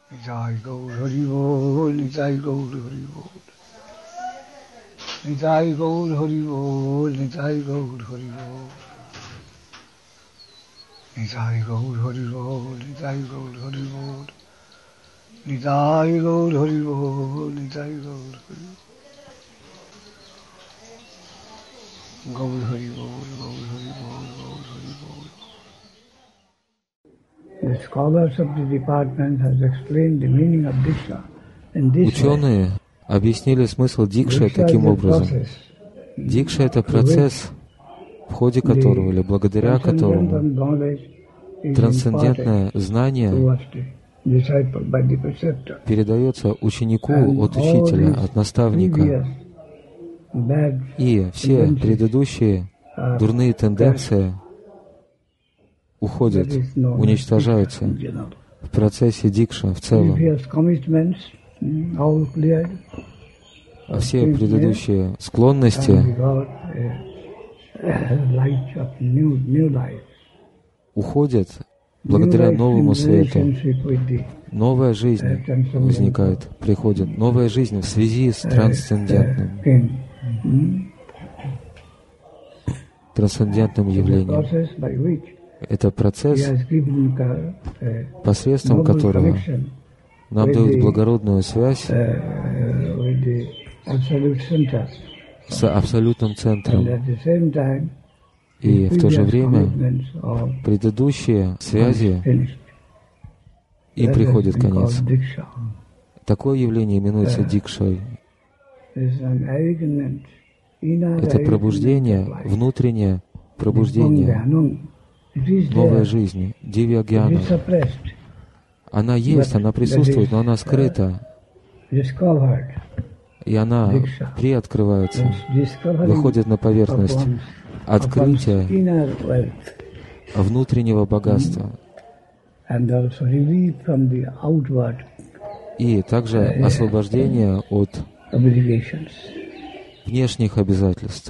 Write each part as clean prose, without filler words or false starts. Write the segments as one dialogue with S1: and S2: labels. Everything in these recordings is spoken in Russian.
S1: Nitai Gaur Hari Bol, Nitai Gaur Hari Bol. Nitai Gaur Hari Bol, Nitai Gaur Hari Bol. Nitai Gaur Hari Bol, Nitai Gaur Hari Bol. Nitai Gaur Hari Bol, Nitai Gaur Hari Bol. Gaur Hari Bol, Gaur Hari Bol, Gaur Hari Bol. The scholars of the department has explained the meaning of Diksha in this way.
S2: Ученые объяснили смысл дикши таким образом. Дикша — это процесс, в ходе которого или благодаря которому трансцендентное знание передается ученику от учителя, от наставника. И все предыдущие дурные тенденции уходят, уничтожаются в процессе дикша в целом. А все предыдущие склонности уходят благодаря новому свету. Новая жизнь возникает, приходит. Новая жизнь в связи с трансцендентным явлением. Это процесс, посредством которого нам дают благородную связь с абсолютным центром. И в то же время предыдущие связи, им приходит конец. Такое явление именуется дикшой. Это пробуждение, внутреннее пробуждение, новая жизнь, дивья-гьяна. Она есть, она присутствует, но она скрыта. И она приоткрывается, выходит на поверхность. Открытие внутреннего богатства. И также освобождение от внешних обязательств.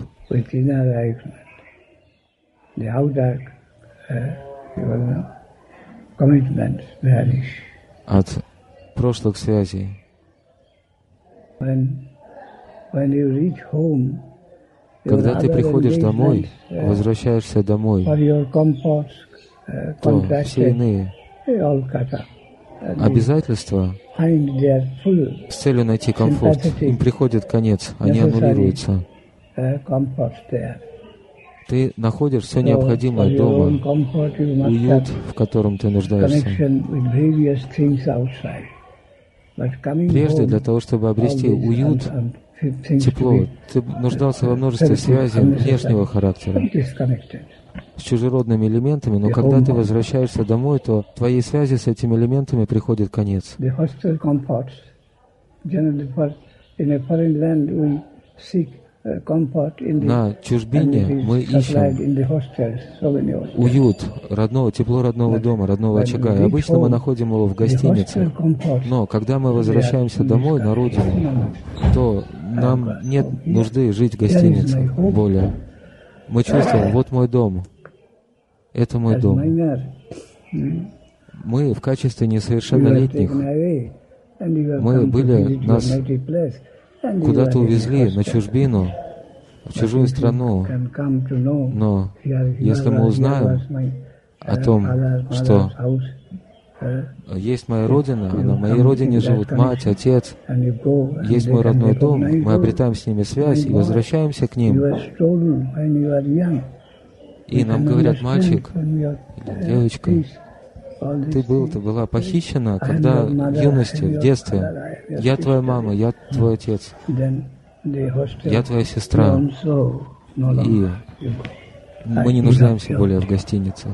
S2: От прошлых связей. Когда ты приходишь домой, возвращаешься домой, то все иные обязательства с целью найти комфорт, им приходит конец, они аннулируются. Ты находишь все необходимое дома, уют, в котором ты нуждаешься. Прежде для того, чтобы обрести уют, тепло, ты нуждался во множестве связей внешнего характера с чужеродными элементами, но когда ты возвращаешься домой, то твоей связи с этими элементами приходит конец. На чужбине мы ищем уют, тепло родного дома, родного очага. И обычно мы находим его в гостинице. Но когда мы возвращаемся домой, на родину, то нам нет нужды жить в гостинице более. Мы чувствуем, вот мой дом. Это мой дом. Мы в качестве несовершеннолетних, нас куда-то увезли на чужбину, в чужую страну. Но если мы узнаем о том, что есть моя родина, на моей родине живут мать, отец, есть мой родной дом, мы обретаем с ними связь и возвращаемся к ним. И нам говорят: мальчик или девочка, ты была похищена, когда в юности, в детстве. Я твоя мама, я твой отец, я твоя сестра. И мы не нуждаемся более в гостинице.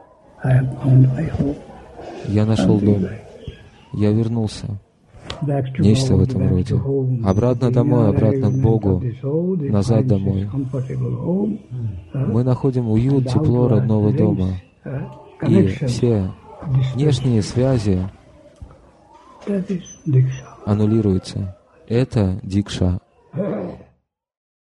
S2: Я нашел дом. Я вернулся. Нечто в этом роде. Обратно домой, обратно к Богу, назад домой. Мы находим уют, тепло родного дома. И все внешние связи аннулируются. Это дикша.